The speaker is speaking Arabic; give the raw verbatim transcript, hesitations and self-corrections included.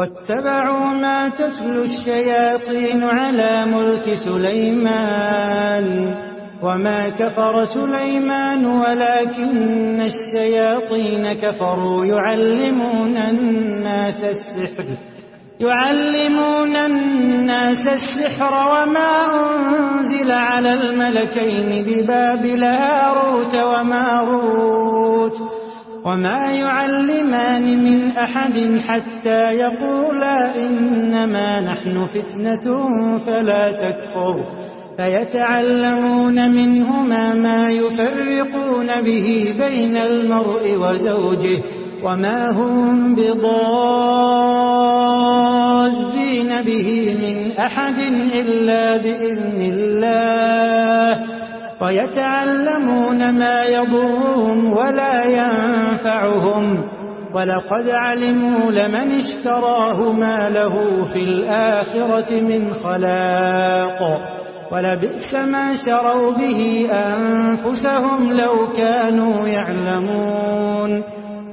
واتبعوا ما تتلو الشياطين على ملك سليمان وما كفر سليمان ولكن الشياطين كفروا يعلمون الناس السحر يعلمون الناس السحر وما أنزل على الملكين ببابل هاروت وماروت وما يعلمان من أحد حتى يقولا إنما نحن فتنة فلا تكفر فيتعلمون منهما ما يفرقون به بين المرء وزوجه وما هم بضازين به من أحد إلا بإذن الله ويتعلمون ما يضرهم ولا ينفعهم ولقد علموا لمن اشتراه ما له في الآخرة من خلاق ولبئس ما شروا به أنفسهم لو كانوا يعلمون